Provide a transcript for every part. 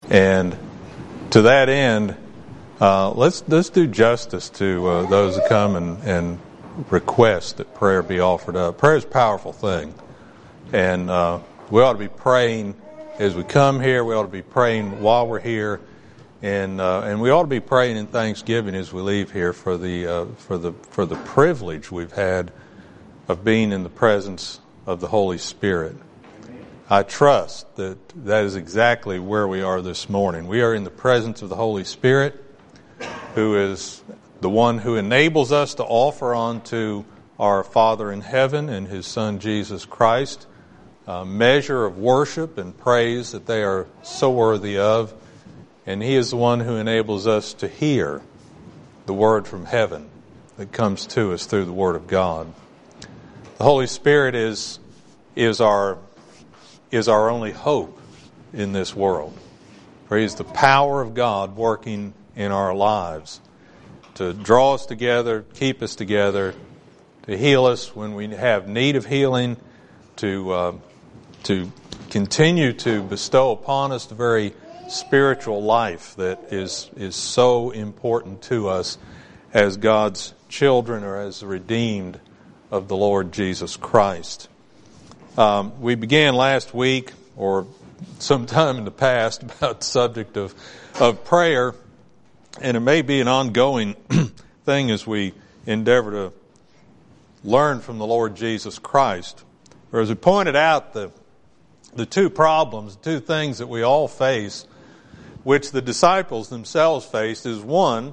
And to that end, let's do justice to those who come and request that prayer be offered up. Prayer is a powerful thing, and we ought to be praying as we come here. We ought to be praying while we're here, and we ought to be praying in thanksgiving as we leave here for the privilege we've had of being in the presence of the Holy Spirit. I trust that is exactly where we are this morning. We are in the presence of the Holy Spirit, who is the one who enables us to offer unto our Father in heaven and His Son Jesus Christ a measure of worship and praise that they are so worthy of. And He is the one who enables us to hear the word from heaven that comes to us through the Word of God. The Holy Spirit is our only hope in this world. For He is the power of God working in our lives to draw us together, keep us together, to heal us when we have need of healing, to continue to bestow upon us the very spiritual life that is so important to us as God's children or as the redeemed of the Lord Jesus Christ. We began last week, or sometime in the past, about the subject of prayer, and it may be an ongoing thing as we endeavor to learn from the Lord Jesus Christ. Or as we pointed out, the two problems, the two things that we all face, which the disciples themselves faced, is one,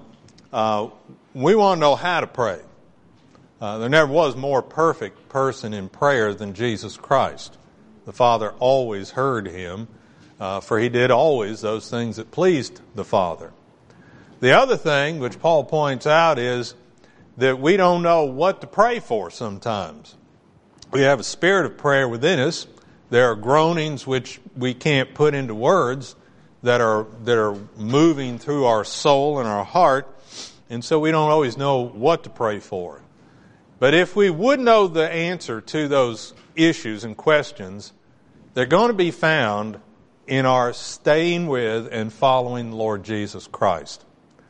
we want to know how to pray. There never was a more perfect person in prayer than Jesus Christ. The Father always heard Him, for He did always those things that pleased the Father. The other thing, which Paul points out, is that we don't know what to pray for sometimes. We have a spirit of prayer within us. There are groanings which we can't put into words that are moving through our soul and our heart, and so we don't always know what to pray for. But if we would know the answer to those issues and questions, they're going to be found in our staying with and following the Lord Jesus Christ.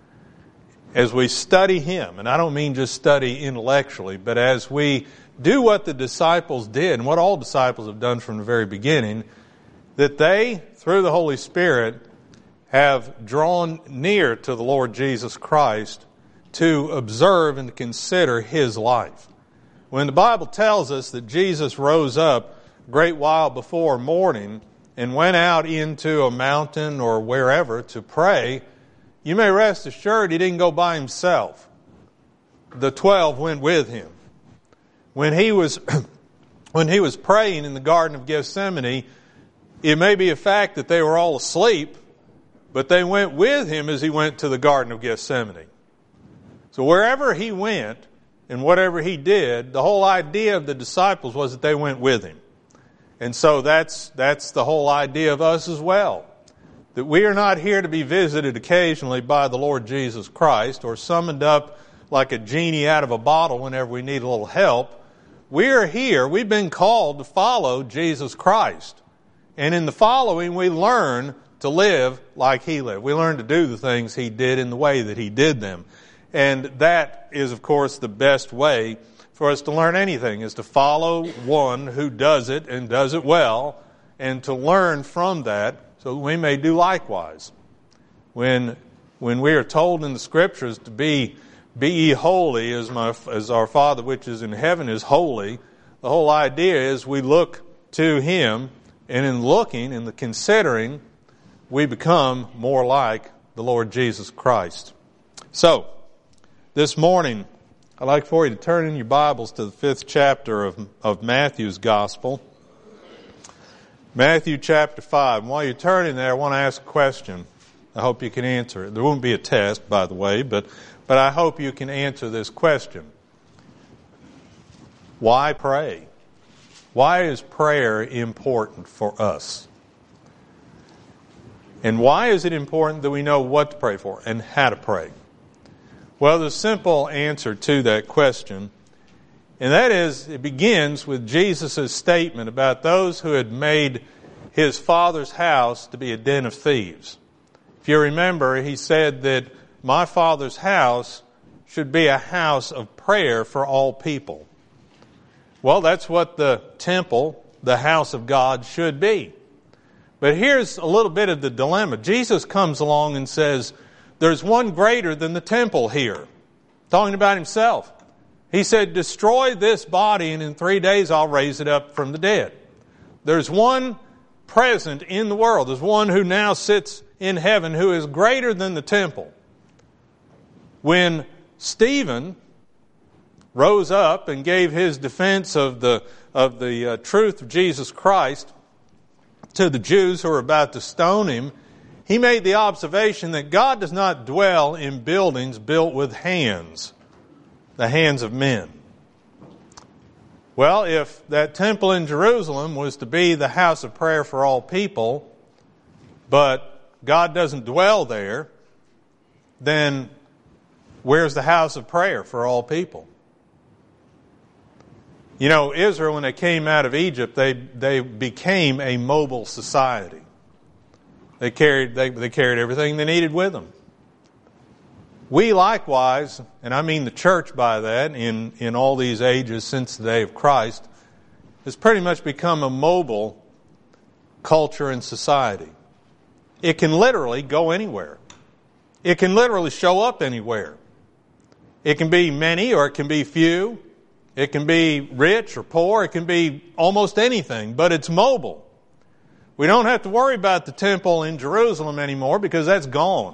As we study Him, and I don't mean just study intellectually, but as we do what the disciples did, and what all disciples have done from the very beginning, that they, through the Holy Spirit, have drawn near to the Lord Jesus Christ to observe and to consider His life. When the Bible tells us that Jesus rose up a great while before morning and went out into a mountain or wherever to pray, you may rest assured He didn't go by Himself. The 12 went with Him. When he was praying in the Garden of Gethsemane, it may be a fact that they were all asleep, but they went with Him as He went to the Garden of Gethsemane. So wherever He went and whatever He did, the whole idea of the disciples was that they went with Him. And so that's the whole idea of us as well. That we are not here to be visited occasionally by the Lord Jesus Christ or summoned up like a genie out of a bottle whenever we need a little help. We are here, we've been called to follow Jesus Christ. And in the following, we learn to live like He lived. We learn to do the things He did in the way that He did them. And that is, of course, the best way for us to learn anything, is to follow one who does it and does it well, and to learn from that so that we may do likewise. When we are told in the Scriptures to be ye holy as our Father which is in heaven is holy, the whole idea is we look to Him, and in looking and the considering, we become more like the Lord Jesus Christ. So, this morning, I'd like for you to turn in your Bibles to the 5th chapter of Matthew's Gospel. Matthew chapter 5. And while you're turning there, I want to ask a question. I hope you can answer it. There won't be a test, by the way, but I hope you can answer this question. Why pray? Why is prayer important for us? And why is it important that we know what to pray for and how to pray? Well, the simple answer to that question, and that is, it begins with Jesus' statement about those who had made His Father's house to be a den of thieves. If you remember, he said that my Father's house should be a house of prayer for all people. Well, that's what the temple, the house of God, should be. But here's a little bit of the dilemma. Jesus comes along and says, there's one greater than the temple here. Talking about himself. He said, destroy this body and in 3 days I'll raise it up from the dead. There's one present in the world. There's one who now sits in heaven who is greater than the temple. When Stephen rose up and gave his defense of the truth of Jesus Christ to the Jews who were about to stone him, he made the observation that God does not dwell in buildings built with hands, the hands of men. Well, if that temple in Jerusalem was to be the house of prayer for all people, but God doesn't dwell there, then where's the house of prayer for all people? You know, Israel, when they came out of Egypt, they became a mobile society. They carried everything they needed with them. We likewise, and I mean the church by that, in all these ages since the day of Christ, has pretty much become a mobile culture and society. It can literally go anywhere. It can literally show up anywhere. It can be many or it can be few. It can be rich or poor. It can be almost anything, but it's mobile. We don't have to worry about the temple in Jerusalem anymore because that's gone.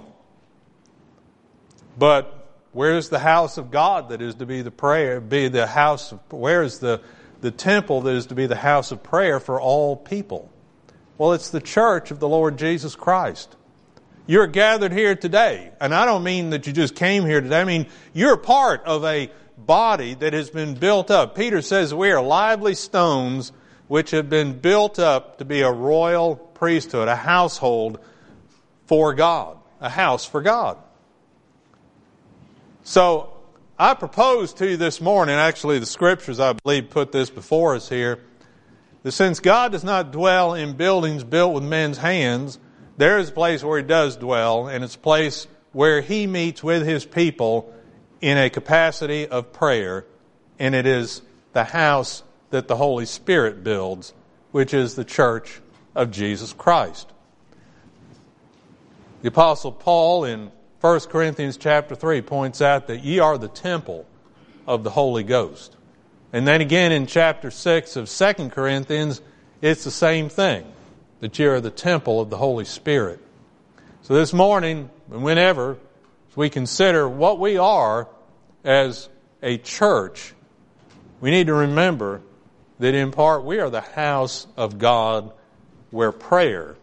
But where's the house of God that is to be the prayer, be the house of, where's the temple that is to be the house of prayer for all people? Well, it's the church of the Lord Jesus Christ. You're gathered here today, and I don't mean that you just came here today. I mean, you're part of a body that has been built up. Peter says we are lively stones which have been built up to be a royal priesthood, a household for God, a house for God. So I propose to you this morning, actually the Scriptures I believe put this before us here, that since God does not dwell in buildings built with men's hands, there is a place where He does dwell, and it's a place where He meets with His people in a capacity of prayer, and it is the house that the Holy Spirit builds, which is the church of Jesus Christ. The Apostle Paul in 1 Corinthians chapter 3 points out that ye are the temple of the Holy Ghost. And then again in chapter 6 of 2 Corinthians, it's the same thing, that ye are the temple of the Holy Spirit. So this morning, and whenever, as we consider what we are as a church, we need to remember that in part we are the house of God where prayer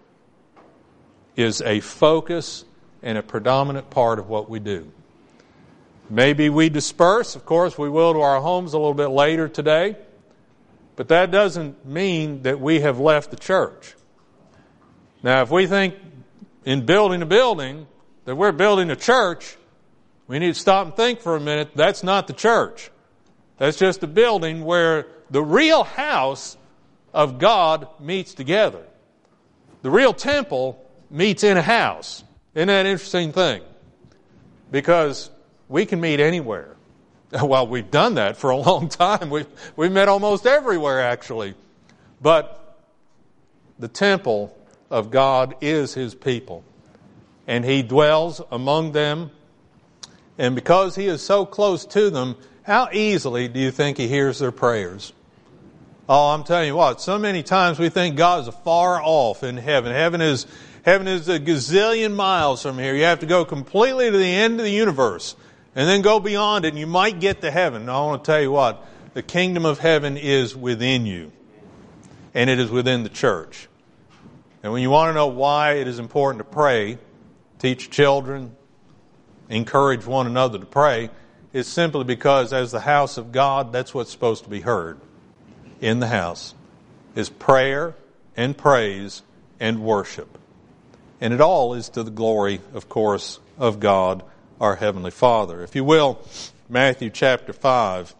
is a focus and a predominant part of what we do. Maybe we disperse. Of course, we will to our homes a little bit later today. But that doesn't mean that we have left the church. Now, if we think in building a building that we're building a church, we need to stop and think for a minute. That's not the church. That's just a building where the real house of God meets together. The real temple meets in a house. Isn't that an interesting thing? Because we can meet anywhere. Well, we've done that for a long time. We've met almost everywhere, actually. But the temple of God is His people. And He dwells among them. And because He is so close to them, how easily do you think He hears their prayers? Oh, I'm telling you what, so many times we think God is far off in heaven. Heaven is a gazillion miles from here. You have to go completely to the end of the universe and then go beyond it and you might get to heaven. I want to tell you what, the kingdom of heaven is within you. And it is within the church. And when you want to know why it is important to pray, teach children, encourage one another to pray, it's simply because as the house of God, that's what's supposed to be heard in the house, is prayer and praise and worship. And it all is to the glory, of course, of God, our Heavenly Father. If you will, Matthew chapter 5.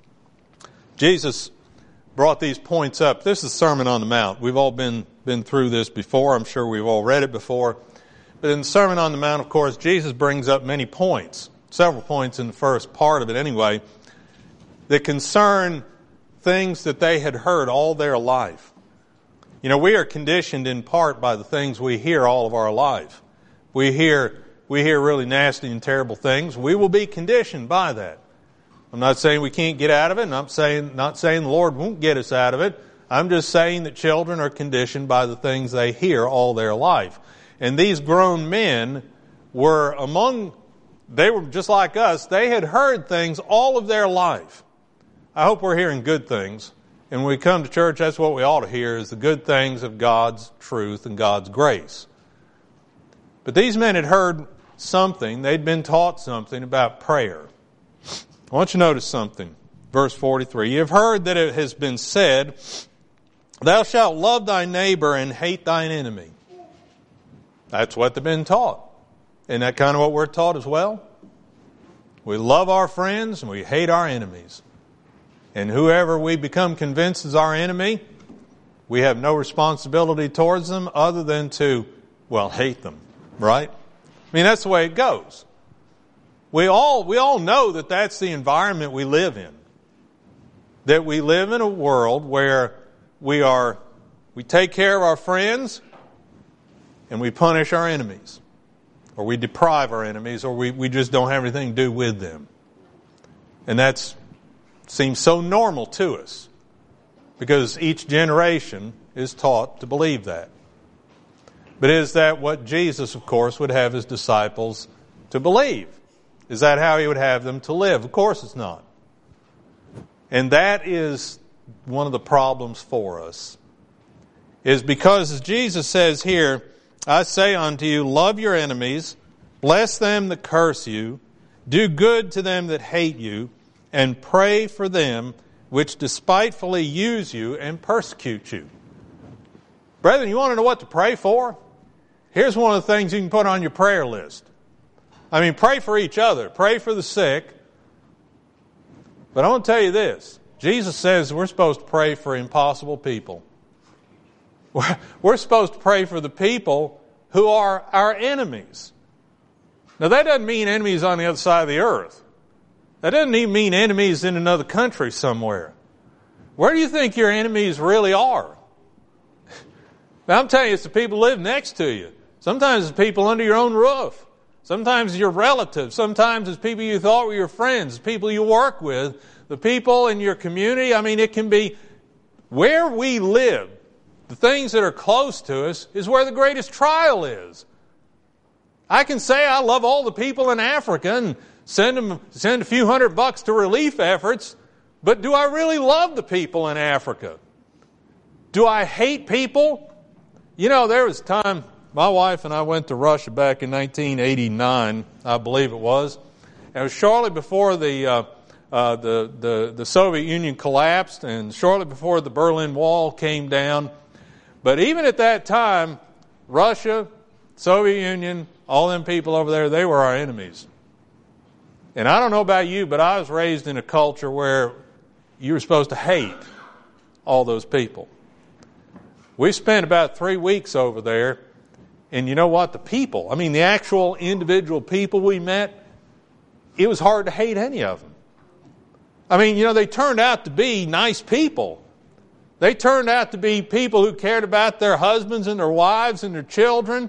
Jesus brought these points up. This is the Sermon on the Mount. We've all been through this before. I'm sure we've all read it before. But in the Sermon on the Mount, of course, Jesus brings up many points, several points in the first part of it anyway, that concern things that they had heard all their life. You know, we are conditioned in part by the things we hear all of our life. We hear really nasty and terrible things. We will be conditioned by that. I'm not saying we can't get out of it. Not saying the Lord won't get us out of it. I'm just saying that children are conditioned by the things they hear all their life. And these grown men were they were just like us. They had heard things all of their life. I hope we're hearing good things. And when we come to church, that's what we ought to hear, is the good things of God's truth and God's grace. But these men had heard something. They'd been taught something about prayer. I want you to notice something. Verse 43. You have heard that it has been said, thou shalt love thy neighbor and hate thine enemy. That's what they've been taught. Isn't that kind of what we're taught as well? We love our friends and we hate our enemies. And whoever we become convinced is our enemy, we have no responsibility towards them other than to, hate them. Right? I mean, that's the way it goes. We all know that that's the environment we live in. That we live in a world where we take care of our friends and we punish our enemies. Or we deprive our enemies, or we just don't have anything to do with them. And that seems so normal to us, because each generation is taught to believe that. But is that what Jesus, of course, would have his disciples to believe? Is that how he would have them to live? Of course it's not. And that is one of the problems for us. Is because, as Jesus says here, I say unto you, love your enemies, bless them that curse you, do good to them that hate you, and pray for them which despitefully use you and persecute you. Brethren, you want to know what to pray for? Here's one of the things you can put on your prayer list. I mean, pray for each other. Pray for the sick. But I want to tell you this. Jesus says we're supposed to pray for impossible people. We're supposed to pray for the people who are our enemies. Now, that doesn't mean enemies on the other side of the earth. That doesn't even mean enemies in another country somewhere. Where do you think your enemies really are? Now, I'm telling you, it's the people who live next to you. Sometimes it's people under your own roof. Sometimes it's your relatives. Sometimes it's people you thought were your friends, people you work with, the people in your community. I mean, it can be where we live. The things that are close to us is where the greatest trial is. I can say I love all the people in Africa and send a few $100 to relief efforts, but do I really love the people in Africa? Do I hate people? You know, there was a time my wife and I went to Russia back in 1989, I believe it was. And it was shortly before the Soviet Union collapsed and shortly before the Berlin Wall came down. But even at that time, Russia, Soviet Union, all them people over there, they were our enemies. And I don't know about you, but I was raised in a culture where you were supposed to hate all those people. We spent about 3 weeks over there, and you know what? The people, I mean the actual individual people we met, it was hard to hate any of them. I mean, you know, they turned out to be nice people. They turned out to be people who cared about their husbands and their wives and their children,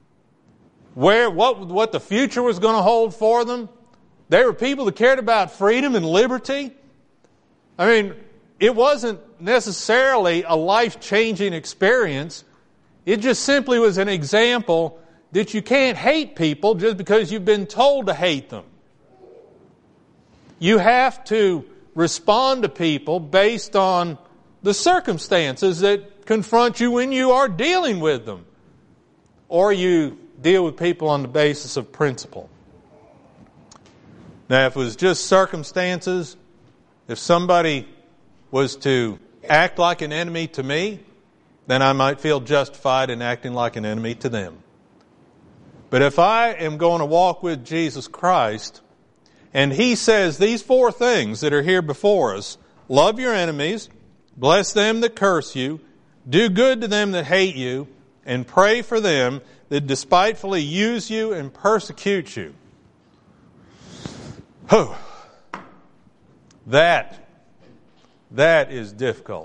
what the future was going to hold for them. They were people that cared about freedom and liberty. I mean, it wasn't necessarily a life-changing experience. It just simply was an example that you can't hate people just because you've been told to hate them. You have to respond to people based on the circumstances that confront you when you are dealing with them. Or you deal with people on the basis of principle. Now, if it was just circumstances, if somebody was to act like an enemy to me, then I might feel justified in acting like an enemy to them. But if I am going to walk with Jesus Christ, and He says these 4 things that are here before us, love your enemies, bless them that curse you, do good to them that hate you, and pray for them that despitefully use you and persecute you. That is difficult.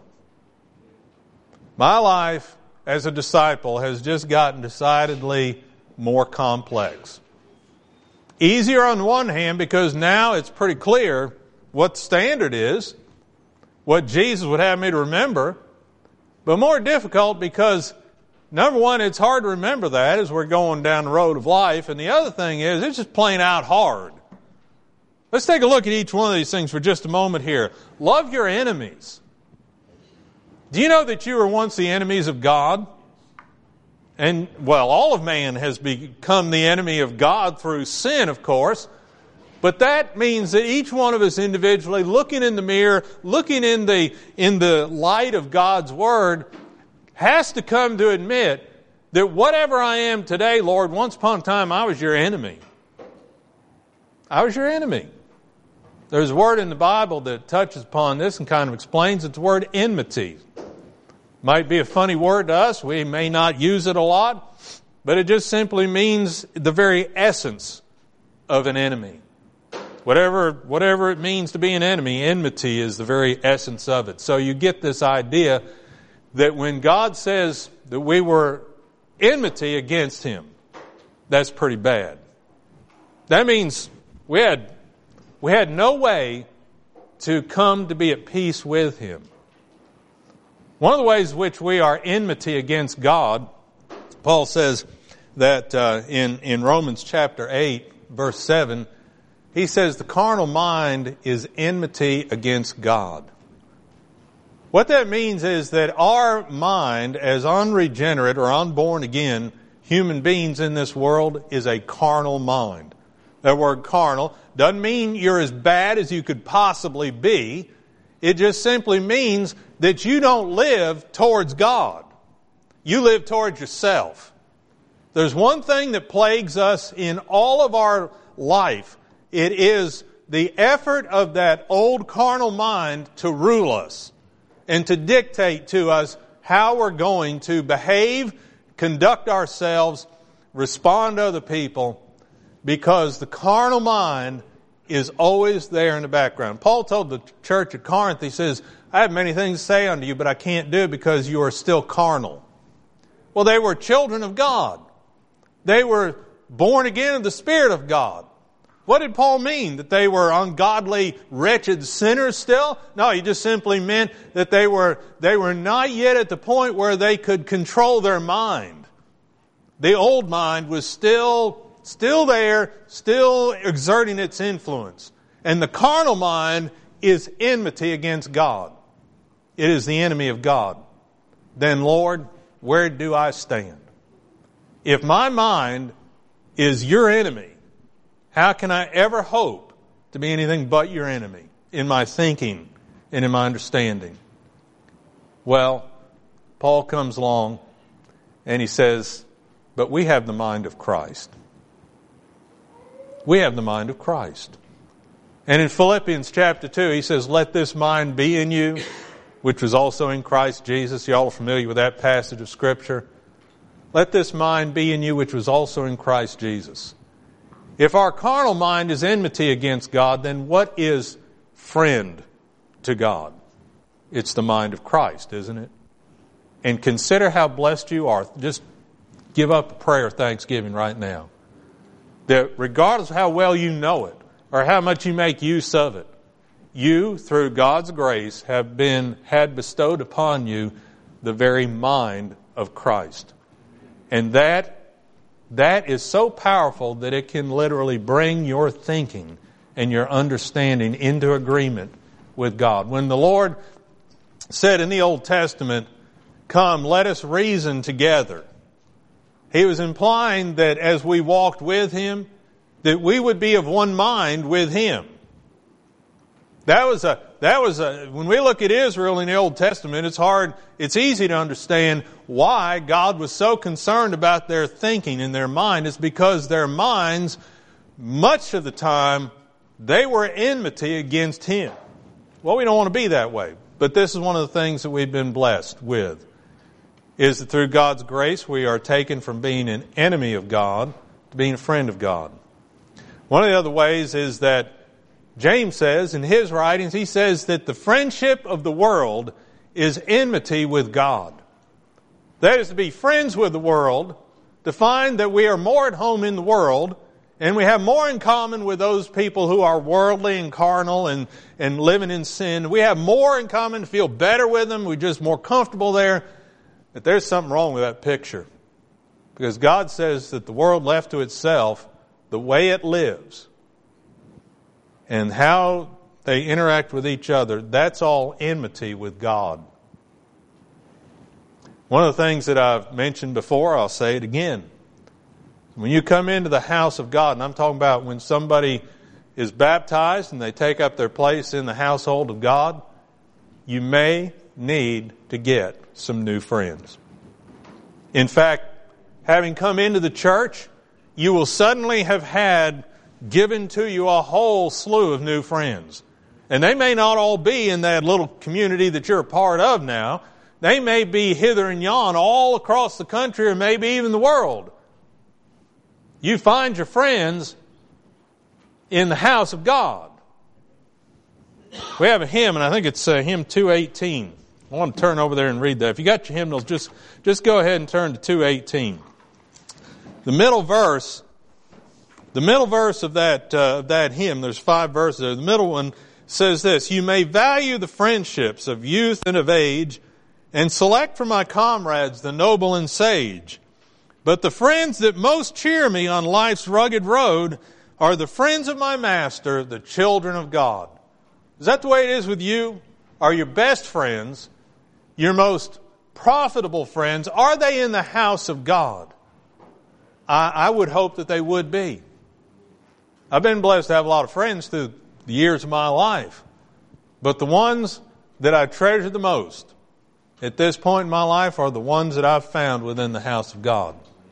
My life as a disciple has just gotten decidedly more complex. Easier on one hand because now it's pretty clear what the standard is, what Jesus would have me to remember, but more difficult because, number one, it's hard to remember that as we're going down the road of life, and the other thing is it's just plain out hard. Let's take a look at each one of these things for just a moment here. Love your enemies. Do you know that you were once the enemies of God? And, well, all of man has become the enemy of God through sin, of course. But that means that each one of us individually, looking in the mirror, looking in the light of God's Word, has to come to admit that whatever I am today, Lord, once upon a time I was your enemy. I was your enemy. There's a word in the Bible that touches upon this and kind of explains it. It's the word enmity. Might be a funny word to us. We may not use it a lot, but it just simply means the very essence of an enemy. Whatever it means to be an enemy, enmity is the very essence of it. So you get this idea that when God says that we were enmity against Him, that's pretty bad. That means we had no way to come to be at peace with Him. One of the ways in which we are enmity against God, Paul says that in Romans chapter 8, verse 7, he says the carnal mind is enmity against God. What that means is that our mind, as unregenerate or unborn again human beings in this world, is a carnal mind. That word carnal doesn't mean you're as bad as you could possibly be. It just simply means that you don't live towards God. You live towards yourself. There's one thing that plagues us in all of our life. It is the effort of that old carnal mind to rule us and to dictate to us how we're going to behave, conduct ourselves, respond to other people, because the carnal mind is always there in the background. Paul told the church at Corinth, he says, I have many things to say unto you, but I can't do it because you are still carnal. Well, they were children of God. They were born again of the Spirit of God. What did Paul mean? That they were ungodly, wretched sinners still? No, he just simply meant that they were not yet at the point where they could control their mind. The old mind was still there, still exerting its influence. And the carnal mind is enmity against God. It is the enemy of God. Then, Lord, where do I stand? If my mind is your enemy, how can I ever hope to be anything but your enemy in my thinking and in my understanding? Well, Paul comes along and he says, but we have the mind of Christ. We have the mind of Christ. And in Philippians chapter 2, he says, let this mind be in you, which was also in Christ Jesus. You all are familiar with that passage of Scripture. Let this mind be in you, which was also in Christ Jesus. If our carnal mind is enmity against God, then what is friend to God? It's the mind of Christ, isn't it? And consider how blessed you are. Just give up a prayer of thanksgiving right now. That regardless of how well you know it, or how much you make use of it, you, through God's grace, had bestowed upon you the very mind of Christ. And that is so powerful that it can literally bring your thinking and your understanding into agreement with God. When the Lord said in the Old Testament, come, let us reason together, He was implying that as we walked with Him, that we would be of one mind with Him. When we look at Israel in the Old Testament, it's easy to understand why God was so concerned about their thinking and their mind. It's because their minds, much of the time, they were enmity against Him. Well, we don't want to be that way. But this is one of the things that we've been blessed with. is that through God's grace we are taken from being an enemy of God to being a friend of God. One of the other ways is that James says in his writings, he says that the friendship of the world is enmity with God. That is, to be friends with the world, to find that we are more at home in the world, and we have more in common with those people who are worldly and carnal and living in sin. We have more in common, to feel better with them. We're just more comfortable there. But there's something wrong with that picture. Because God says that the world left to itself, the way it lives, and how they interact with each other, that's all enmity with God. One of the things that I've mentioned before, I'll say it again. When you come into the house of God, and I'm talking about when somebody is baptized and they take up their place in the household of God, you may need to get some new friends. In fact, having come into the church, you will suddenly have had given to you a whole slew of new friends. And they may not all be in that little community that you're a part of now. They may be hither and yon all across the country or maybe even the world. You find your friends in the house of God. We have a hymn, and I think it's hymn 218. I want to turn over there and read that. If you got your hymnals, just go ahead and turn to 218. The middle verse of that hymn, there's 5 verses there. The middle one says this: "You may value the friendships of youth and of age, and select for my comrades the noble and sage. But the friends that most cheer me on life's rugged road are the friends of my Master, the children of God." Is that the way it is with you? Are your best friends, your most profitable friends, are they in the house of God? I would hope that they would be. I've been blessed to have a lot of friends through the years of my life. But the ones that I treasure the most at this point in my life are the ones that I've found within the house of God.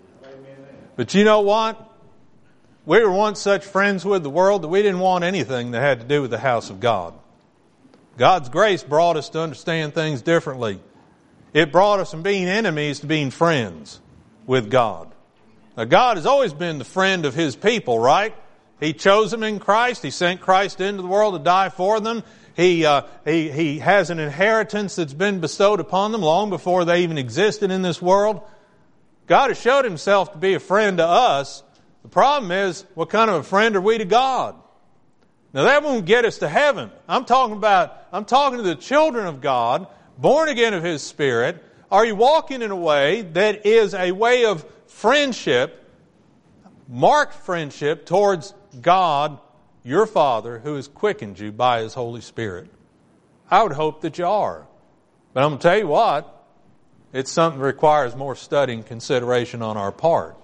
But you know what? We were once such friends with the world that we didn't want anything that had to do with the house of God. God's grace brought us to understand things differently. It brought us from being enemies to being friends with God. Now, God has always been the friend of His people, right? He chose them in Christ. He sent Christ into the world to die for them. He has an inheritance that's been bestowed upon them long before they even existed in this world. God has showed Himself to be a friend to us. The problem is, what kind of a friend are we to God? Now that won't get us to heaven. I'm talking to the children of God, born again of His Spirit. Are you walking in a way that is a way of friendship, marked friendship towards God, your Father, who has quickened you by His Holy Spirit? I would hope that you are. But I'm going to tell you what, it's something that requires more study and consideration on our part.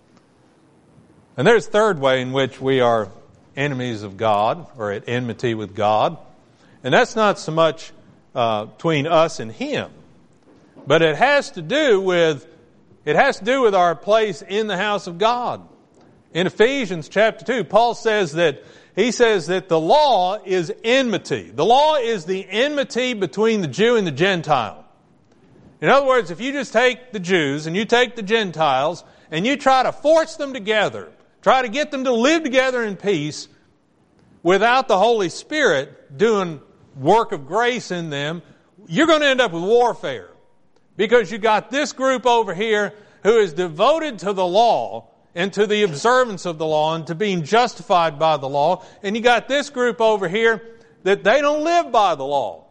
And there's a third way in which we are enemies of God, or at enmity with God. And that's not so much between us and Him, but it has to do with our place in the house of God. In Ephesians chapter 2, Paul says that the law is enmity. The law is the enmity between the Jew and the Gentile. In other words, if you just take the Jews and you take the Gentiles and you try to force them together, try to get them to live together in peace without the Holy Spirit doing work of grace in them, you're going to end up with warfare. Because you got this group over here who is devoted to the law and to the observance of the law and to being justified by the law. And you got this group over here that they don't live by the law.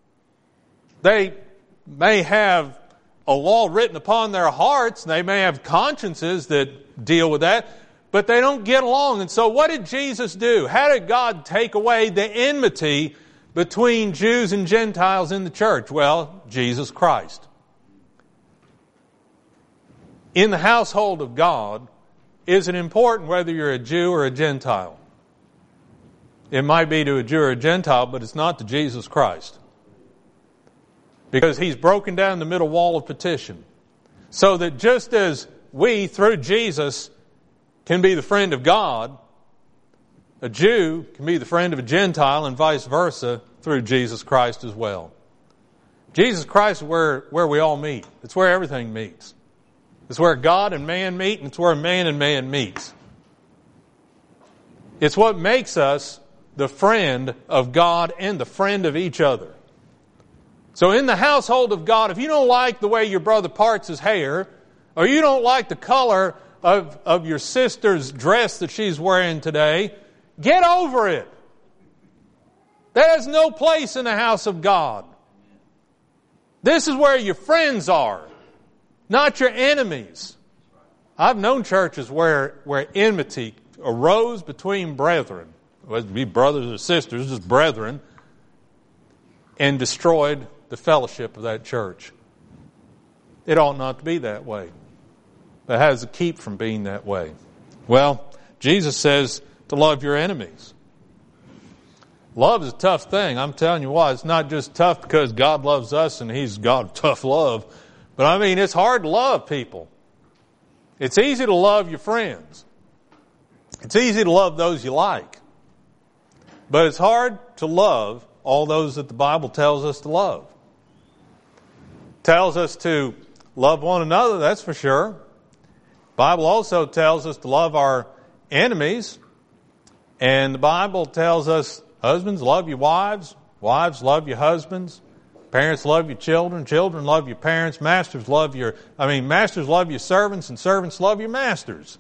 They may have a law written upon their hearts. They may have consciences that deal with that. But they don't get along. And so what did Jesus do? How did God take away the enmity between Jews and Gentiles in the church? Well, Jesus Christ. In the household of God, is it important whether you're a Jew or a Gentile? It might be to a Jew or a Gentile, but it's not to Jesus Christ. Because He's broken down the middle wall of petition. So that just as we, through Jesus, can be the friend of God, a Jew can be the friend of a Gentile, and vice versa through Jesus Christ as well. Jesus Christ is where we all meet. It's where everything meets. It's where God and man meet, and it's where man and man meets. It's what makes us the friend of God and the friend of each other. So in the household of God, if you don't like the way your brother parts his hair, or you don't like the color of your sister's dress that she's wearing today, get over it. That has no place in the house of God. This is where your friends are, not your enemies. I've known churches where enmity arose between brethren, whether it be brothers or sisters, just brethren, and destroyed the fellowship of that church. It ought not to be that way. But how does it keep from being that way? Well, Jesus says to love your enemies. Love is a tough thing. I'm telling you why. It's not just tough because God loves us and He's God of tough love. But I mean, it's hard to love people. It's easy to love your friends. It's easy to love those you like. But it's hard to love all those that the Bible tells us to love. It tells us to love one another, that's for sure. The Bible also tells us to love our enemies. And the Bible tells us, husbands, love your wives. Wives, love your husbands. Parents, love your children. Children, love your parents. Masters, love your servants, and servants, love your masters.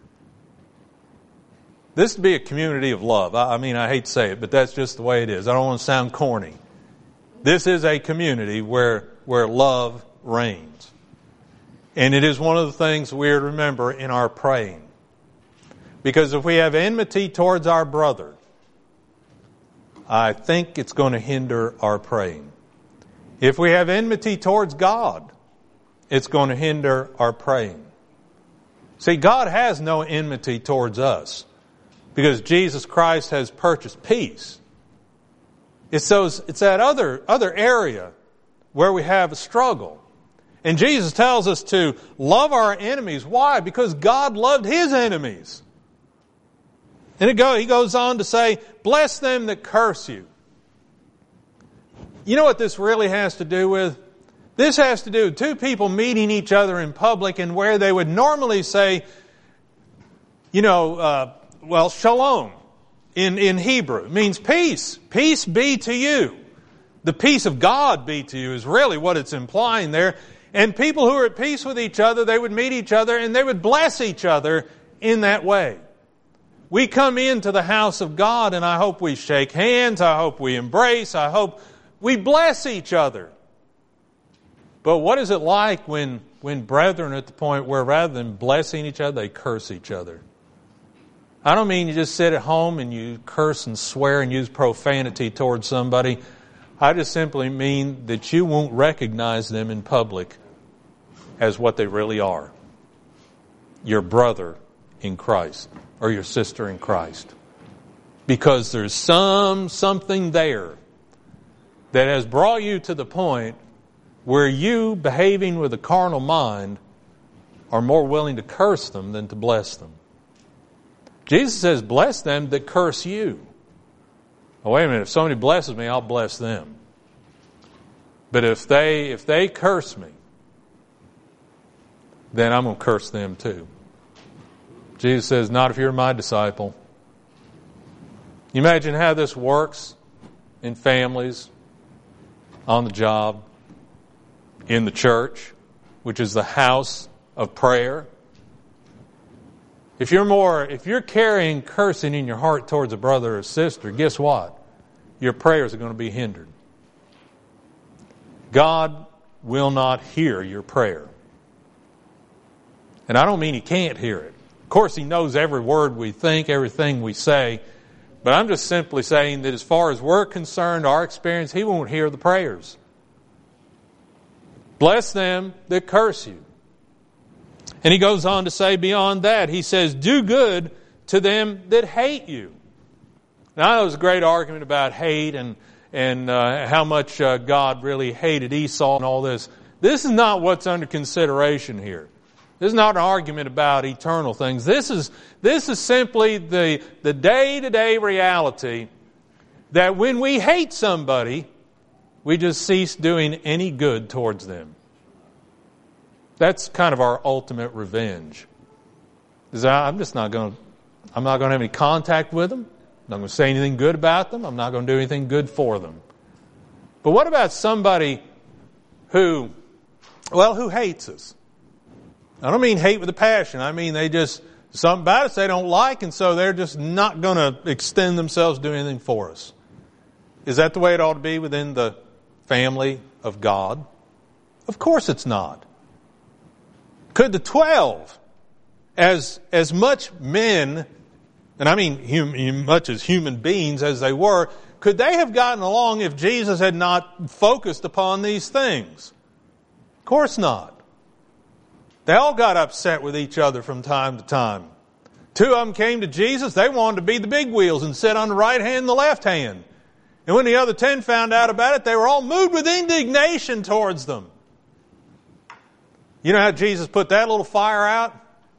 This would be a community of love. I hate to say it, but that's just the way it is. I don't want to sound corny. This is a community where love reigns. And it is one of the things we are to remember in our praying. Because if we have enmity towards our brother, I think it's going to hinder our praying. If we have enmity towards God, it's going to hinder our praying. See, God has no enmity towards us because Jesus Christ has purchased peace. It's that other area where we have a struggle. And Jesus tells us to love our enemies. Why? Because God loved His enemies. And he goes on to say, bless them that curse you. You know what this really has to do with? This has to do with two people meeting each other in public and where they would normally say, shalom in Hebrew. It means peace. Peace be to you. The peace of God be to you is really what it's implying there. And people who are at peace with each other, they would meet each other and they would bless each other in that way. We come into the house of God and I hope we shake hands, I hope we embrace, I hope we bless each other. But what is it like when brethren are at the point where rather than blessing each other, they curse each other? I don't mean you just sit at home and you curse and swear and use profanity towards somebody. I just simply mean that you won't recognize them in public as what they really are. Your brother in Christ or your sister in Christ. Because there's something there that has brought you to the point where you, behaving with a carnal mind, are more willing to curse them than to bless them. Jesus says, bless them that curse you. Oh, wait a minute, if somebody blesses me, I'll bless them. But if they curse me, then I'm going to curse them too. Jesus says, not if you're my disciple. You imagine how this works in families, on the job, in the church, which is the house of prayer. If you're carrying cursing in your heart towards a brother or sister, guess what? Your prayers are going to be hindered. God will not hear your prayer. And I don't mean He can't hear it. Of course, He knows every word we think, everything we say. But I'm just simply saying that as far as we're concerned, our experience, He won't hear the prayers. Bless them that curse you. And He goes on to say beyond that, He says, do good to them that hate you. Now, I know there's a great argument about hate and how much God really hated Esau and all this. This is not what's under consideration here. This is not an argument about eternal things. This is simply the day-to-day reality that when we hate somebody, we just cease doing any good towards them. That's kind of our ultimate revenge. I'm not going to have any contact with them. I'm not going to say anything good about them. I'm not going to do anything good for them. But what about somebody who hates us? I don't mean hate with a passion. I mean something about us they don't like, and so they're just not going to extend themselves to do anything for us. Is that the way it ought to be within the family of God? Of course it's not. Could the 12, as much men, and I mean much as human beings as they were, could they have gotten along if Jesus had not focused upon these things? Of course not. They all got upset with each other from time to time. 2 of them came to Jesus. They wanted to be the big wheels and sit on the right hand and the left hand. And when the other 10 found out about it, they were all moved with indignation towards them. You know how Jesus put that little fire out?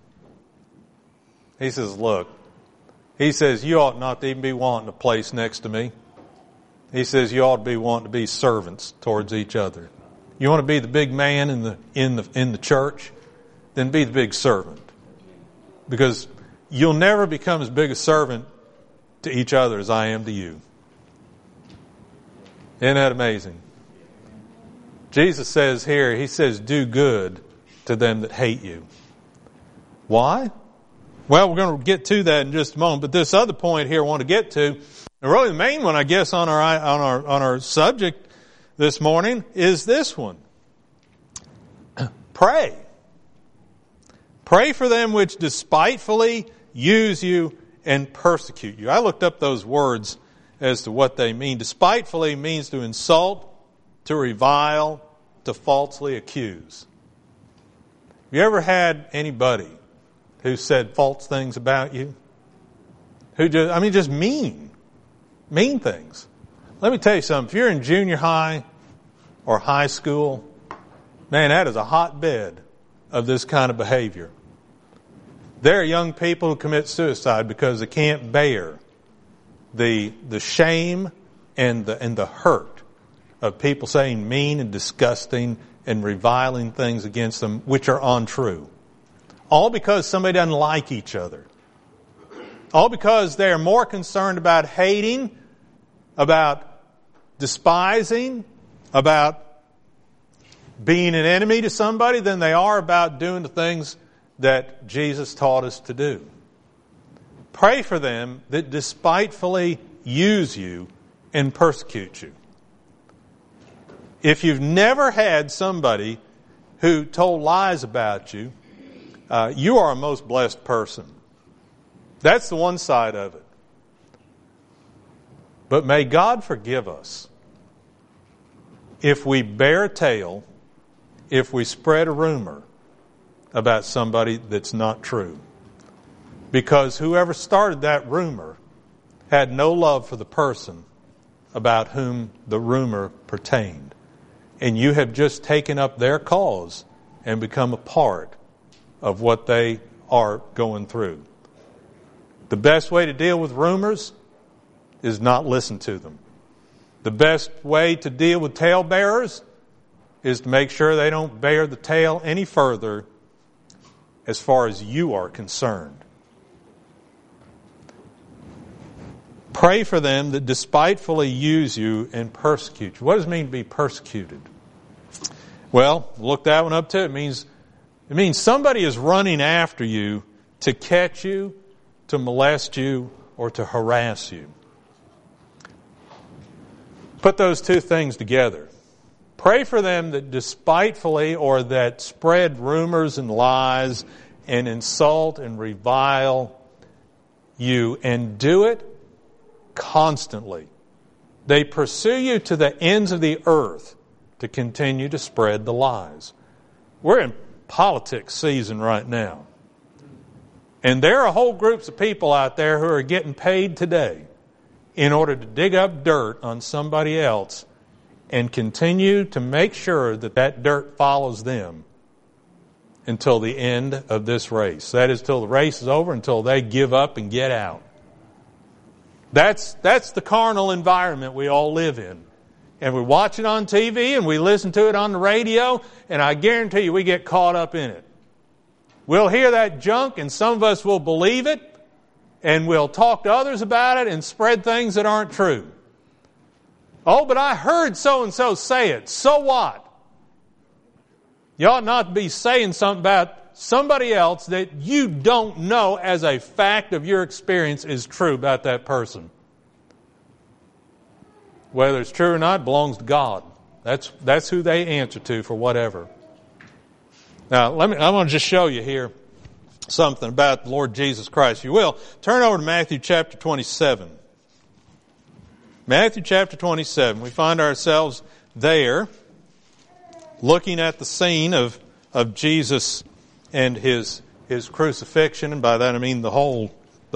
He says, look, he says, you ought not to even be wanting a place next to me. He says, you ought to be wanting to be servants towards each other. You want to be the big man in the church? Then be the big servant. Because you'll never become as big a servant to each other as I am to you. Isn't that amazing? Jesus says here, he says, do good to them that hate you. Why? Well, we're going to get to that in just a moment, but this other point here I want to get to, and really the main one, I guess, on our subject this morning is this one. Pray. Pray for them which despitefully use you and persecute you. I looked up those words as to what they mean. Despitefully means to insult, to revile, to falsely accuse. Have you ever had anybody who said false things about you? Just mean things. Let me tell you something. If you're in junior high or high school, man, that is a hotbed of this kind of behavior. There are young people who commit suicide because they can't bear the shame and the hurt of people saying mean and disgusting and reviling things against them which are untrue. All because somebody doesn't like each other. All because they are more concerned about hating, about despising, about being an enemy to somebody than they are about doing the things that Jesus taught us to do. Pray for them that despitefully use you and persecute you. If you've never had somebody who told lies about you, you are a most blessed person. That's the one side of it. But may God forgive us if we bear a tale, if we spread a rumor about somebody that's not true. Because whoever started that rumor had no love for the person about whom the rumor pertained. And you have just taken up their cause and become a part of what they are going through. The best way to deal with rumors is not listen to them. The best way to deal with talebearers is to make sure they don't bear the tale any further as far as you are concerned. Pray for them that despitefully use you and persecute you. What does it mean to be persecuted? Well, look that one up too. It means somebody is running after you to catch you, to molest you, or to harass you. Put those two things together. Pray for them that despitefully or that spread rumors and lies and insult and revile you, and do it constantly. They pursue you to the ends of the earth to continue to spread the lies. We're in politics season right now. And there are whole groups of people out there who are getting paid today in order to dig up dirt on somebody else and continue to make sure that that dirt follows them until the end of this race. That is, till the race is over, until they give up and get out. That's the carnal environment we all live in. and we watch it on TV and we listen to it on the radio, and I guarantee you we get caught up in it. We'll hear that junk, and some of us will believe it, and we'll talk to others about it and spread things that aren't true. Oh, but I heard so-and-so say it. So what? You ought not to be saying something about somebody else that you don't know as a fact of your experience is true about that person. Whether it's true or not belongs to God. That's who they answer to for whatever. Now, I want to just show you here something about the Lord Jesus Christ. If you will, turn over to Matthew chapter 27. Matthew chapter 27. We find ourselves there, looking at the scene of Jesus and his crucifixion, and by that I mean the whole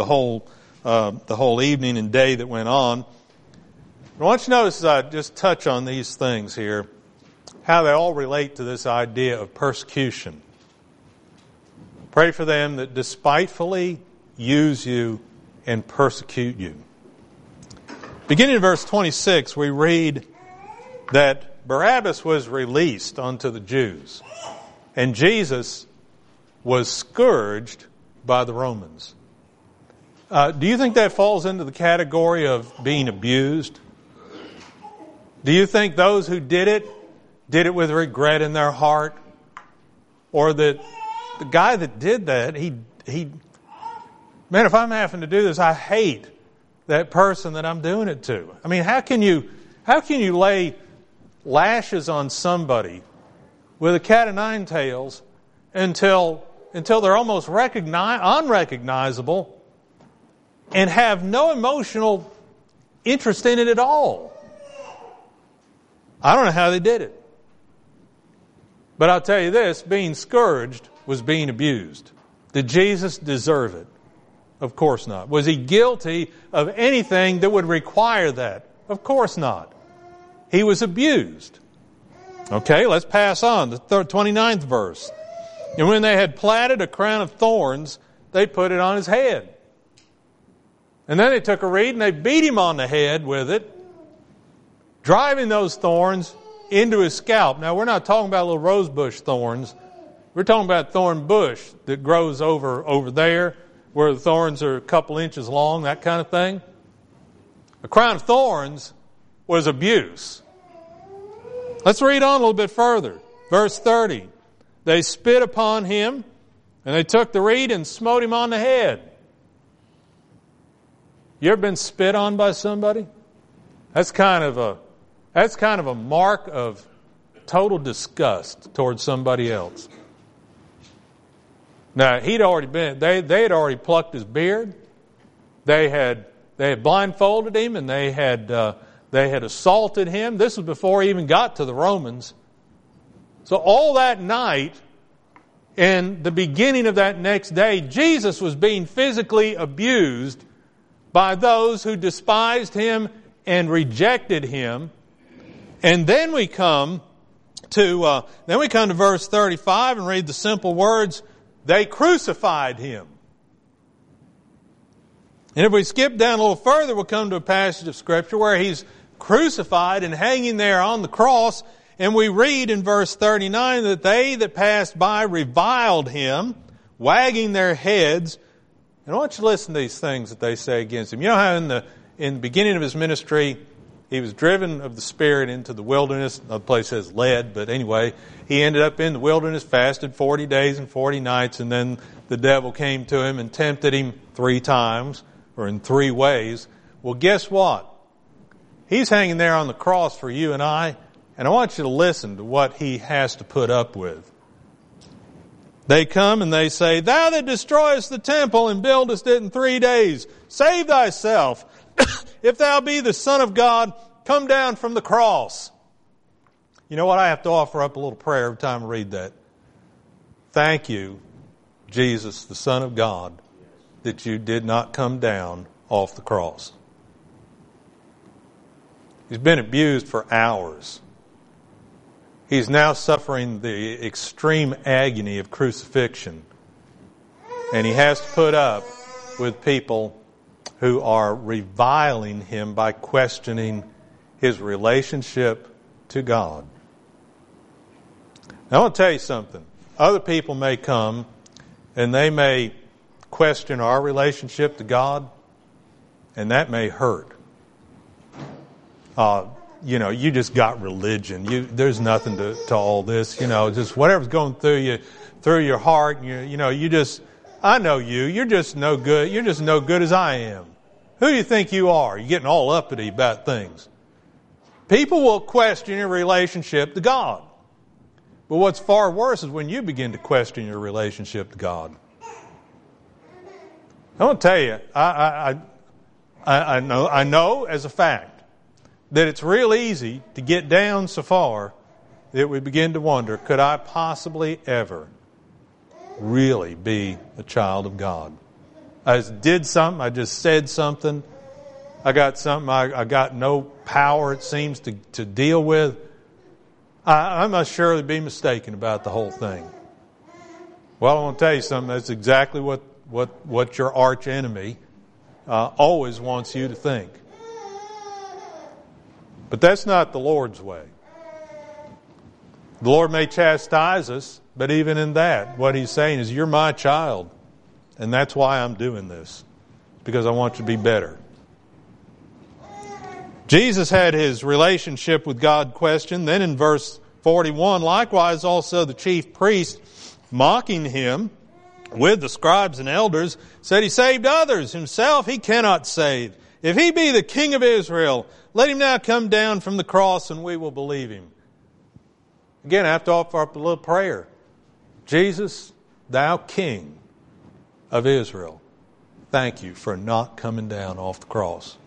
evening and day that went on. I want you to notice as I just touch on these things here, how they all relate to this idea of persecution. Pray for them that despitefully use you and persecute you. Beginning in verse 26, we read that Barabbas was released unto the Jews, and Jesus was scourged by the Romans. Do you think that falls into the category of being abused? Do you think those who did it with regret in their heart? Or that the guy that did that, man, if I'm having to do this, I hate that person that I'm doing it to. I mean, how can you lay lashes on somebody with a cat of nine tails until they're almost unrecognizable and have no emotional interest in it at all? I don't know how they did it. But I'll tell you this, being scourged was being abused. Did Jesus deserve it? Of course not. Was he guilty of anything that would require that? Of course not. He was abused. Okay, let's pass on. The 29th verse. And when they had platted a crown of thorns, they put it on his head. And then they took a reed and they beat him on the head with it, driving those thorns into his scalp. Now, we're not talking about little rosebush thorns. We're talking about thorn bush that grows over there where the thorns are a couple inches long, that kind of thing. A crown of thorns was abuse. Let's read on a little bit further. Verse 30. They spit upon him, and they took the reed and smote him on the head. You ever been spit on by somebody? That's kind of a mark of total disgust towards somebody else. Now, they had already plucked his beard. They had blindfolded him, and they had assaulted him. This was before he even got to the Romans. So all that night and the beginning of that next day, Jesus was being physically abused by those who despised him and rejected him. And then we come to verse 35 and read the simple words, they crucified him. And if we skip down a little further, we'll come to a passage of Scripture where he's crucified and hanging there on the cross. And we read in verse 39 that they that passed by reviled him, wagging their heads. And I want you to listen to these things that they say against him. You know how in the beginning of his ministry, he was driven of the Spirit into the wilderness. Another place says led, but anyway, he ended up in the wilderness, fasted 40 days and 40 nights, and then the devil came to him and tempted him 3 times, or in 3 ways. Well, guess what? He's hanging there on the cross for you and I, and I want you to listen to what he has to put up with. They come and they say, thou that destroyest the temple and buildest it in 3 days, save thyself. If thou be the Son of God, come down from the cross. You know what? I have to offer up a little prayer every time I read that. Thank you, Jesus, the Son of God, that you did not come down off the cross. He's been abused for hours. He's now suffering the extreme agony of crucifixion. And he has to put up with people who are reviling him by questioning his relationship to God. Now, I want to tell you something. Other people may come and they may question our relationship to God, and that may hurt. You just got religion. There's nothing to all this. Just whatever's going through your heart. I know you. You're just no good. You're just no good as I am. Who do you think you are? You're getting all uppity about things. People will question your relationship to God. But what's far worse is when you begin to question your relationship to God. I want to tell you, I know as a fact that it's real easy to get down so far that we begin to wonder, could I possibly ever really be a child of God? I just did something, I just said something, I got something I got no power, it seems, to deal with. I must surely be mistaken about the whole thing. Well, I want to tell you something. That's exactly what your arch enemy always wants you to think. But that's not the Lord's way. The Lord may chastise us, but even in that, what He's saying is, you're my child, and that's why I'm doing this, because I want you to be better. Jesus had his relationship with God questioned. Then in verse 41, likewise also the chief priest, mocking him with the scribes and elders, said, he saved others, himself he cannot save. If he be the King of Israel, let him now come down from the cross and we will believe him. Again, I have to offer up a little prayer. Jesus, thou King of Israel, thank you for not coming down off the cross.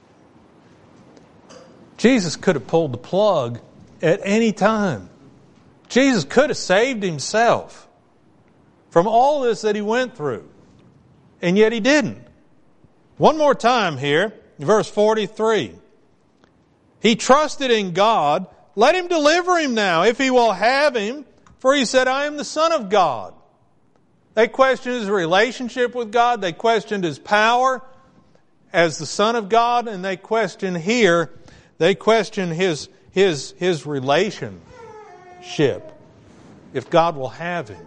Jesus could have pulled the plug at any time. Jesus could have saved himself from all this that he went through. And yet he didn't. One more time here, verse 43. He trusted in God. Let him deliver him now, if he will have him. For he said, I am the Son of God. They questioned his relationship with God. They questioned his power as the Son of God. And they question here, they question his relationship, if God will have him.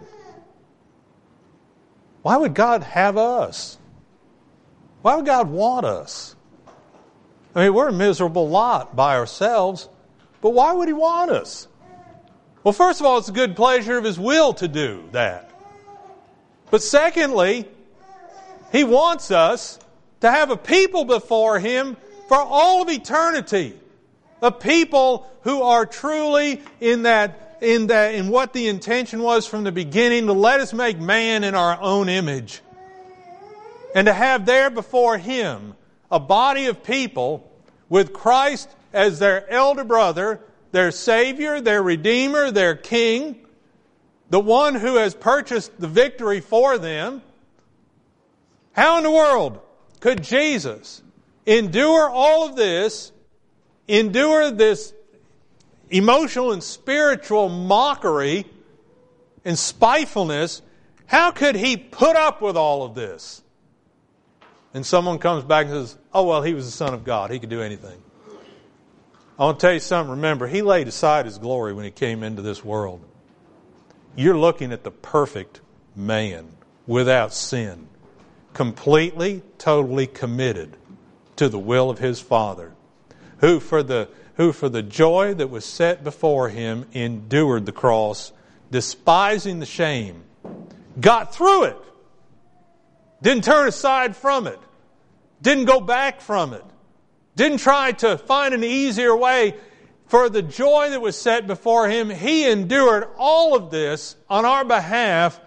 Why would God have us? Why would God want us? I mean, we're a miserable lot by ourselves, but why would He want us? Well, first of all, it's a good pleasure of His will to do that. But secondly, He wants us to have a people before Him for all of eternity. A people who are truly in what the intention was from the beginning, to let us make man in our own image. And to have there before Him a body of people with Christ as their elder brother, their Savior, their Redeemer, their King, the one who has purchased the victory for them. How in the world could Jesus endure all of this, endure this emotional and spiritual mockery and spitefulness? How could He put up with all of this? And someone comes back and says, oh, well, He was the Son of God. He could do anything. I want to tell you something. Remember, He laid aside His glory when He came into this world. You're looking at the perfect man without sin, completely, totally committed to the will of His Father, who for the joy that was set before Him endured the cross, despising the shame, got through it, didn't turn aside from it, didn't go back from it, didn't try to find an easier way. For the joy that was set before Him, He endured all of this on our behalf,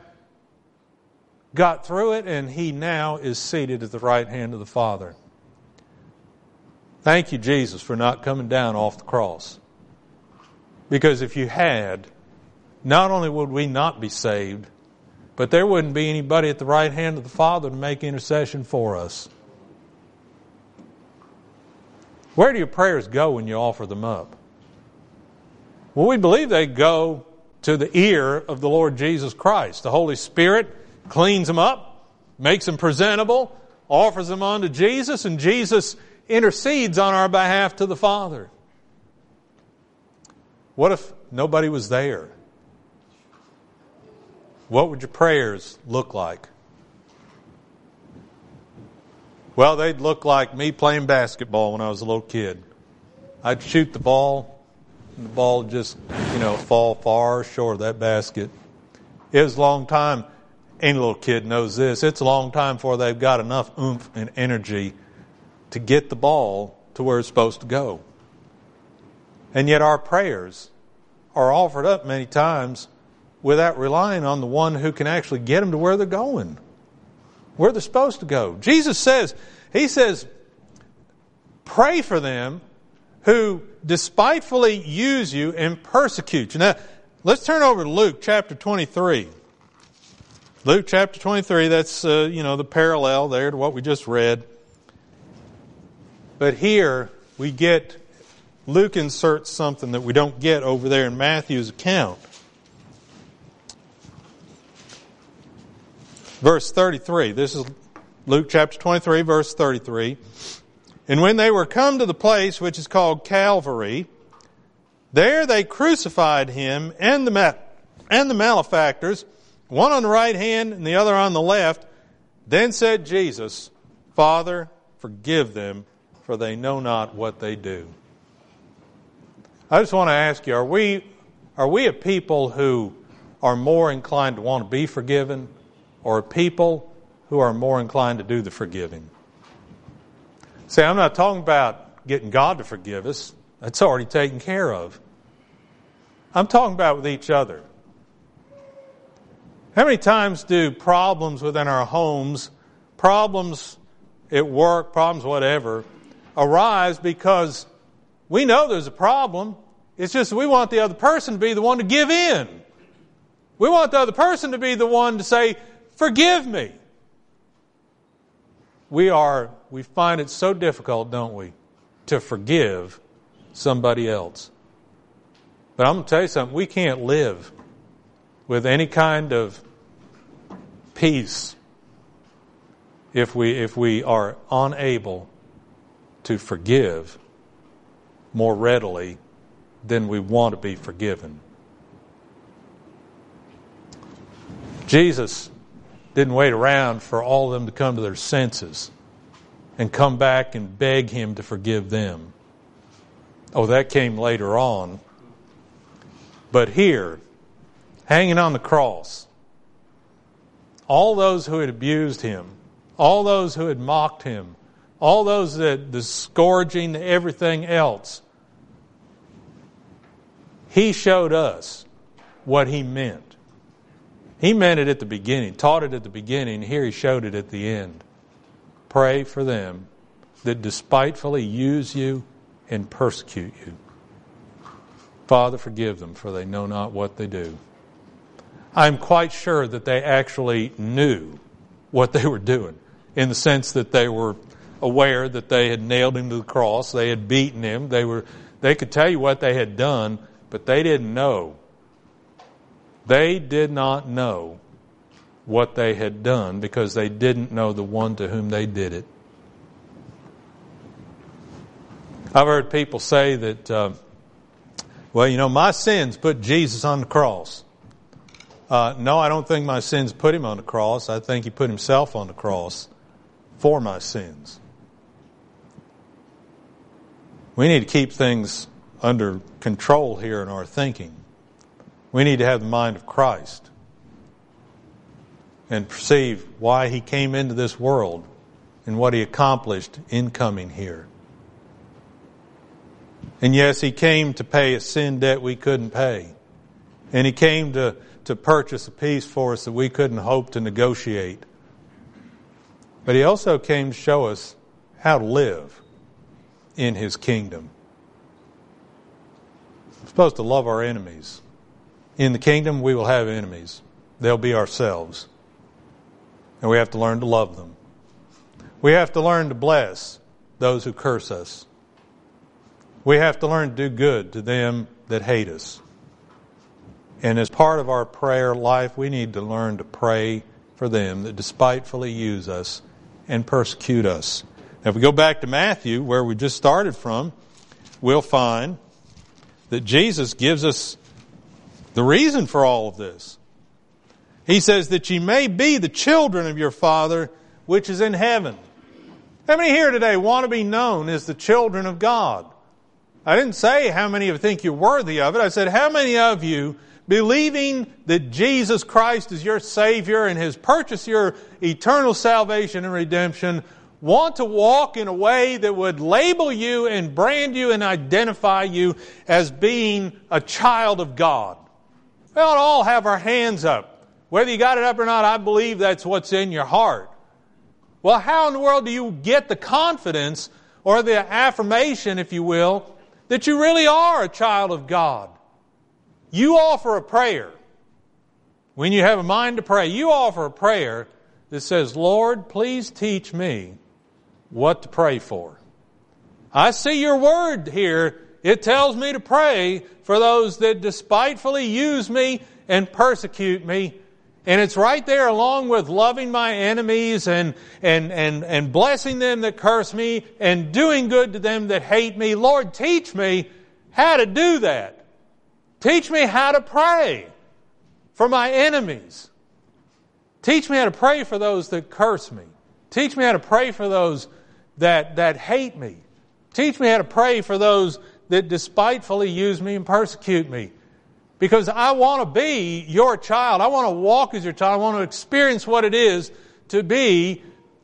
got through it, and He now is seated at the right hand of the Father. Thank you, Jesus, for not coming down off the cross. Because if you had, not only would we not be saved, but there wouldn't be anybody at the right hand of the Father to make intercession for us. Where do your prayers go when you offer them up? Well, we believe they go to the ear of the Lord Jesus Christ. The Holy Spirit cleans them up, makes them presentable, offers them unto Jesus, and Jesus intercedes on our behalf to the Father. What if nobody was there? What would your prayers look like? Well, they'd look like me playing basketball when I was a little kid. I'd shoot the ball, and the ball would just, fall far short of that basket. It was a long time. Any little kid knows this. It's a long time before they've got enough oomph and energy to get the ball to where it's supposed to go. And yet our prayers are offered up many times without relying on the one who can actually get them to where they're going, where they're supposed to go. Jesus says, He says, pray for them who despitefully use you and persecute you. Now, let's turn over to Luke chapter 23. Luke chapter 23, that's, the parallel there to what we just read. But here we get, Luke inserts something that we don't get over there in Matthew's account. Verse 33. This is Luke chapter 23, verse 33. And when they were come to the place which is called Calvary, there they crucified him and the malefactors, one on the right hand and the other on the left. Then said Jesus, Father, forgive them, for they know not what they do. I just want to ask you, are we a people who are more inclined to want to be forgiven, or people who are more inclined to do the forgiving? See, I'm not talking about getting God to forgive us. That's already taken care of. I'm talking about with each other. How many times do problems within our homes, problems at work, problems whatever, arise because we know there's a problem. It's just we want the other person to be the one to give in. We want the other person to be the one to say, forgive me. We find it so difficult, don't we, to forgive somebody else. But I'm going to tell you something, we can't live with any kind of peace if we are unable to forgive more readily than we want to be forgiven. Jesus didn't wait around for all of them to come to their senses and come back and beg Him to forgive them. Oh, that came later on. But here, hanging on the cross, all those who had abused Him, all those who had mocked Him, all those that the scourging, everything else, He showed us what He meant. He meant it at the beginning, taught it at the beginning. Here He showed it at the end. Pray for them that despitefully use you and persecute you. Father, forgive them, for they know not what they do. I'm quite sure that they actually knew what they were doing, in the sense that they were aware that they had nailed Him to the cross, they had beaten Him, they could tell you what they had done, but they didn't know. They did not know what they had done because they didn't know the one to whom they did it. I've heard people say that, my sins put Jesus on the cross. No, I don't think my sins put Him on the cross. I think He put Himself on the cross for my sins. We need to keep things under control here in our thinking. We need to have the mind of Christ and perceive why He came into this world and what He accomplished in coming here. And yes, He came to pay a sin debt we couldn't pay. And He came to purchase a peace for us that we couldn't hope to negotiate. But He also came to show us how to live in His kingdom. We're supposed to love our enemies. In the kingdom, we will have enemies. They'll be ourselves. And we have to learn to love them. We have to learn to bless those who curse us. We have to learn to do good to them that hate us. And as part of our prayer life, we need to learn to pray for them that despitefully use us and persecute us. Now, if we go back to Matthew, where we just started from, we'll find that Jesus gives us the reason for all of this. He says that ye may be the children of your Father which is in heaven. How many here today want to be known as the children of God? I didn't say how many of you think you're worthy of it. I said how many of you, believing that Jesus Christ is your Savior and has purchased your eternal salvation and redemption, want to walk in a way that would label you and brand you and identify you as being a child of God? We ought to all have our hands up. Whether you got it up or not, I believe that's what's in your heart. Well, how in the world do you get the confidence or the affirmation, if you will, that you really are a child of God? You offer a prayer. When you have a mind to pray, you offer a prayer that says, Lord, please teach me what to pray for. I see your word here. It tells me to pray for those that despitefully use me and persecute me. And it's right there along with loving my enemies and blessing them that curse me and doing good to them that hate me. Lord, teach me how to do that. Teach me how to pray for my enemies. Teach me how to pray for those that curse me. Teach me how to pray for those that hate me. Teach me how to pray for those that despitefully use me and persecute me. Because I want to be your child. I want to walk as your child. I want to experience what it is to be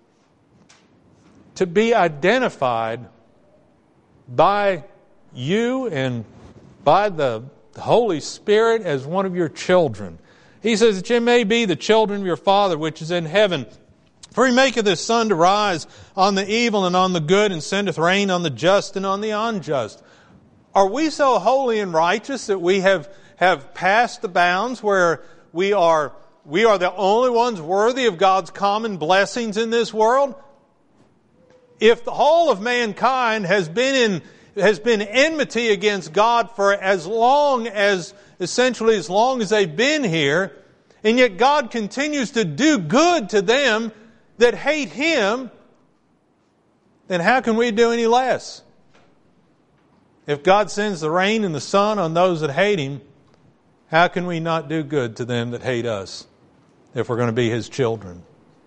identified by you and by the Holy Spirit as one of your children. He says that you may be the children of your Father which is in heaven. For He maketh His sun to rise on the evil and on the good, and sendeth rain on the just and on the unjust. Are we so holy and righteous that we have passed the bounds where we are the only ones worthy of God's common blessings in this world? If all of mankind has been enmity against God for as long as they've been here, and yet God continues to do good to them that hate Him, then how can we do any less? If God sends the rain and the sun on those that hate Him, how can we not do good to them that hate us if we're going to be His children?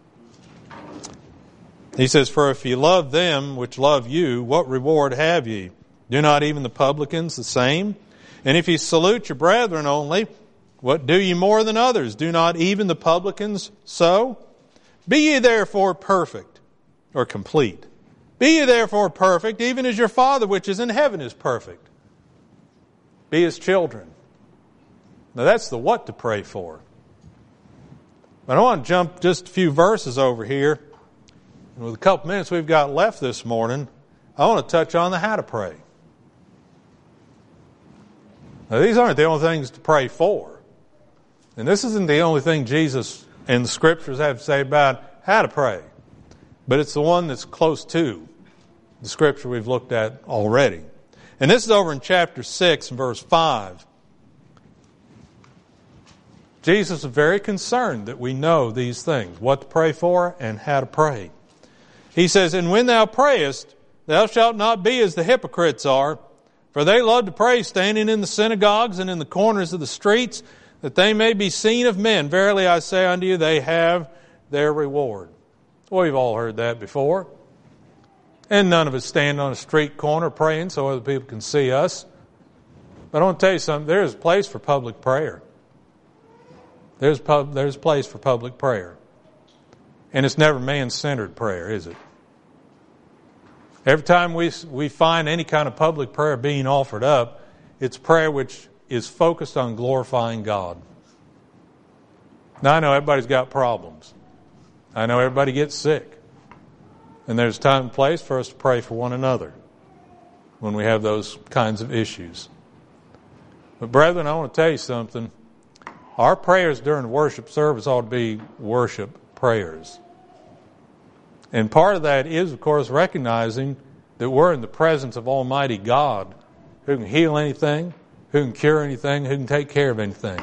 He says, for if ye love them which love you, what reward have ye? Do not even the publicans the same? And if ye salute your brethren only, what do ye more than others? Do not even the publicans so? Be ye therefore perfect, or complete. Be ye therefore perfect, even as your Father which is in heaven is perfect. Be His children. Now that's the what to pray for. But I want to jump just a few verses over here. And with a couple minutes we've got left this morning, I want to touch on the how to pray. Now these aren't the only things to pray for. And this isn't the only thing Jesus and the Scriptures have to say about how to pray. But it's the one that's close to the Scripture we've looked at already. And this is over in chapter 6 and verse 5. Jesus is very concerned that we know these things, what to pray for and how to pray. He says, and when thou prayest, thou shalt not be as the hypocrites are, for they love to pray standing in the synagogues and in the corners of the streets, that they may be seen of men. Verily I say unto you, they have their reward. Well, we've all heard that before. And none of us stand on a street corner praying so other people can see us. But I want to tell you something. There is a place for public prayer. There's a place for public prayer. And it's never man-centered prayer, is it? Every time we find any kind of public prayer being offered up, it's prayer which is focused on glorifying God. Now, I know everybody's got problems. I know everybody gets sick. And there's time and place for us to pray for one another when we have those kinds of issues. But brethren, I want to tell you something. Our prayers during worship service ought to be worship prayers. And part of that is, of course, recognizing that we're in the presence of Almighty God who can heal anything, who can cure anything, who can take care of anything.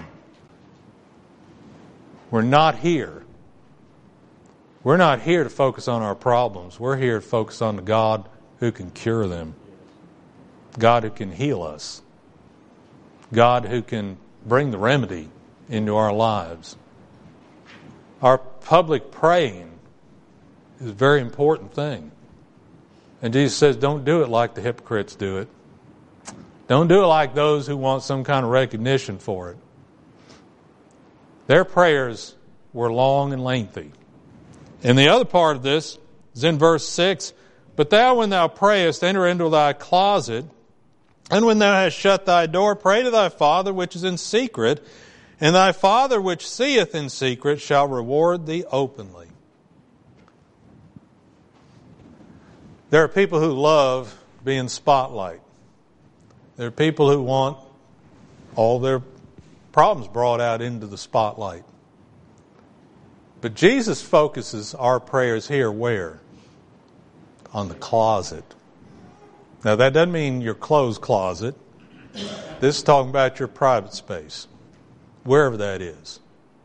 We're not here. We're not here to focus on our problems. We're here to focus on the God who can cure them. God who can heal us. God who can bring the remedy into our lives. Our public praying is a very important thing. And Jesus says, don't do it like the hypocrites do it. Don't do it like those who want some kind of recognition for it. Their prayers were long and lengthy. And the other part of this is in verse 6. But thou, when thou prayest, enter into thy closet, and when thou hast shut thy door, pray to thy Father which is in secret, and thy Father which seeth in secret shall reward thee openly. There are people who love being spotlight. There are people who want all their problems brought out into the spotlight. But Jesus focuses our prayers here where? On the closet. Now that doesn't mean your clothes closet. This is talking about your private space, wherever that is.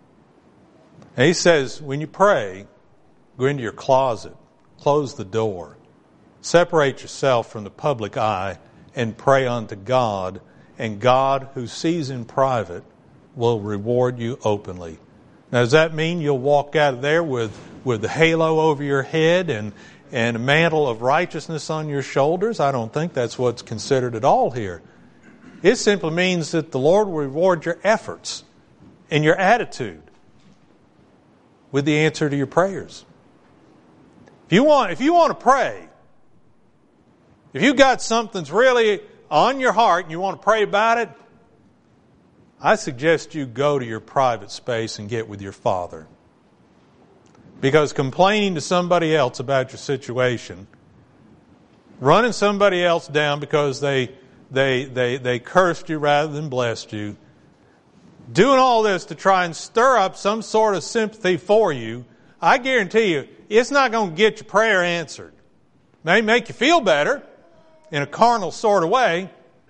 And he says, when you pray, go into your closet, close the door, separate yourself from the public eye, and pray unto God, and God, who sees in private, will reward you openly. Now, does that mean you'll walk out of there with the halo over your head and a mantle of righteousness on your shoulders? I don't think that's what's considered at all here. It simply means that the Lord will reward your efforts and your attitude with the answer to your prayers. If you want to pray, if you've got something that's really on your heart and you want to pray about it, I suggest you go to your private space and get with your Father. Because complaining to somebody else about your situation, running somebody else down because they cursed you rather than blessed you, doing all this to try and stir up some sort of sympathy for you, I guarantee you, it's not going to get your prayer answered. It may make you feel better in a carnal sort of way.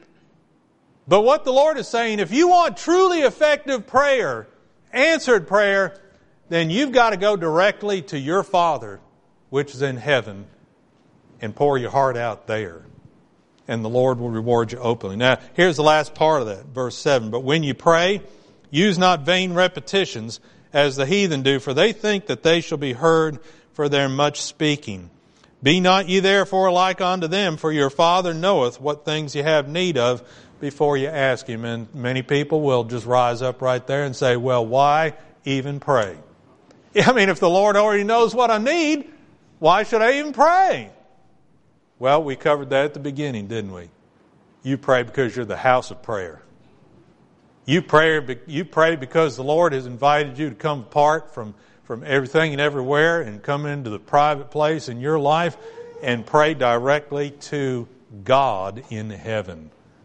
But what the Lord is saying, if you want truly effective prayer, answered prayer, then you've got to go directly to your Father, which is in heaven, and pour your heart out there. And the Lord will reward you openly. Now, here's the last part of that, verse 7. But when you pray, use not vain repetitions, as the heathen do, for they think that they shall be heard for their much speaking. Be not ye therefore like unto them, for your Father knoweth what things ye have need of before you ask Him. And many people will just rise up right there and say, well, why even pray? I mean, if the Lord already knows what I need, why should I even pray? Well, we covered that at the beginning, didn't we? You pray because you're the house of prayer. You pray because the Lord has invited you to come apart from everything and everywhere and come into the private place in your life and pray directly to God in heaven.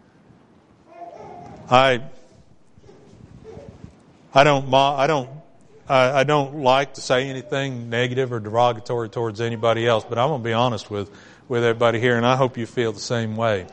I don't like to say anything negative or derogatory towards anybody else, but I'm going to be honest with everybody here, and I hope you feel the same way.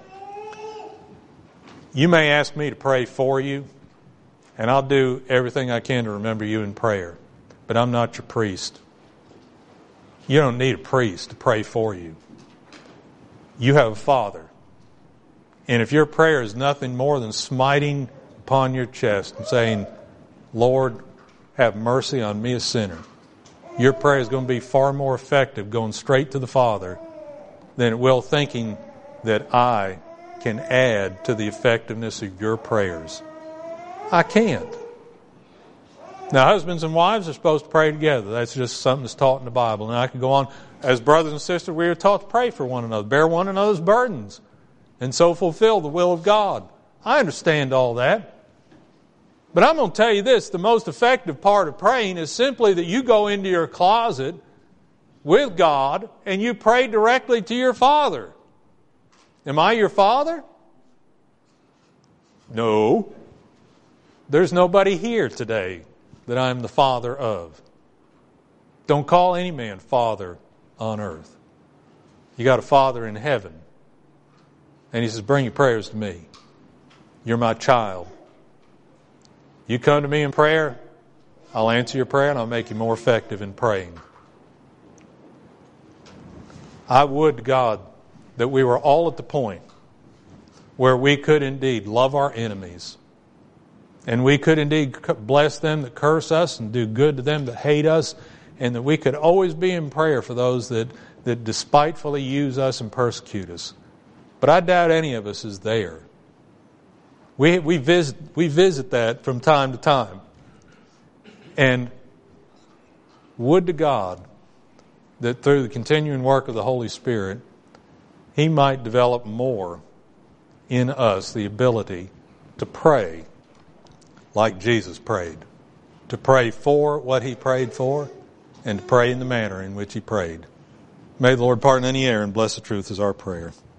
You may ask me to pray for you, and I'll do everything I can to remember you in prayer, but I'm not your priest. You don't need a priest to pray for you. You have a Father. And if your prayer is nothing more than smiting upon your chest and saying, Lord, have mercy on me, a sinner, your prayer is going to be far more effective going straight to the Father than it will thinking that I can add to the effectiveness of your prayers. I can't. Now, husbands and wives are supposed to pray together. That's just something that's taught in the Bible. And I can go on. As brothers and sisters, we are taught to pray for one another, bear one another's burdens, and so fulfill the will of God. I understand all that. But I'm going to tell you this, the most effective part of praying is simply that you go into your closet with God and you pray directly to your Father. Am I your Father? No. There's nobody here today that I'm the Father of. Don't call any man Father on earth. You got a Father in heaven. And He says, bring your prayers to me. You're my child. You come to me in prayer, I'll answer your prayer and I'll make you more effective in praying. I would, God, that we were all at the point where we could indeed love our enemies And we could indeed bless them that curse us and do good to them that hate us, and that we could always be in prayer for those that despitefully use us and persecute us. But I doubt any of us is there. We visit that from time to time. And would to God that through the continuing work of the Holy Spirit, He might develop more in us the ability to pray like Jesus prayed. To pray for what He prayed for, and to pray in the manner in which He prayed. May the Lord pardon any error and bless the truth as our prayer.